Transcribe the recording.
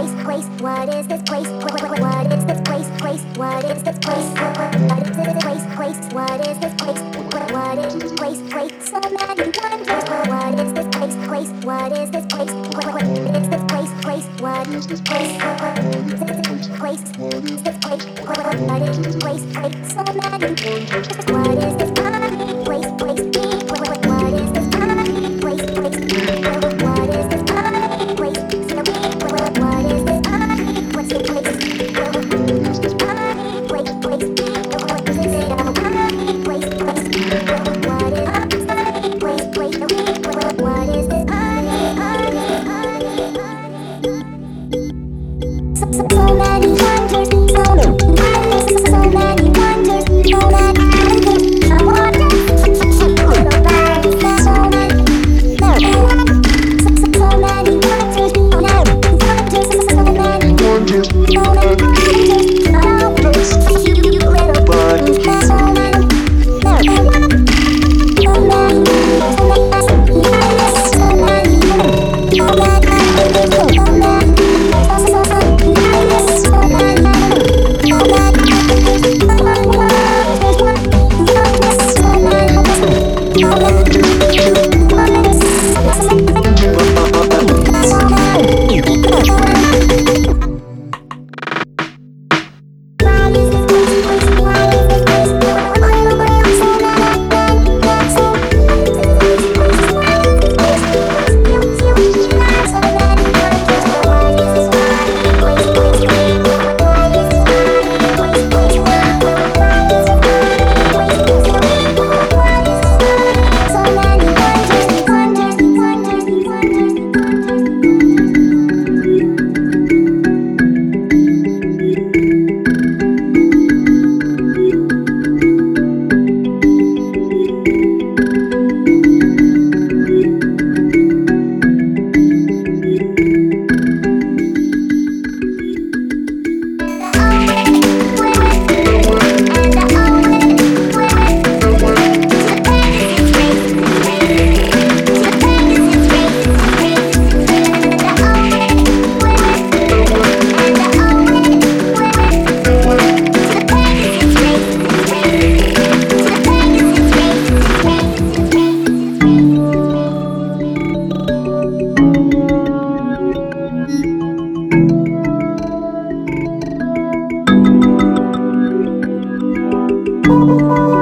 What is this place? What is this place? What is this place? What is this place? What is this place? What is this place? So many wonders. What is this place? What is this place? What is this place? What is this place? What is this place? What is this place? What is this place? So many wonders. What is this funny place? What is this funny place? What is this funny place? What is this funny place? What's the place? What is this funny place? What is this funny place? What is so many wonders, so many wonders, so many wonders, I wonder. Thank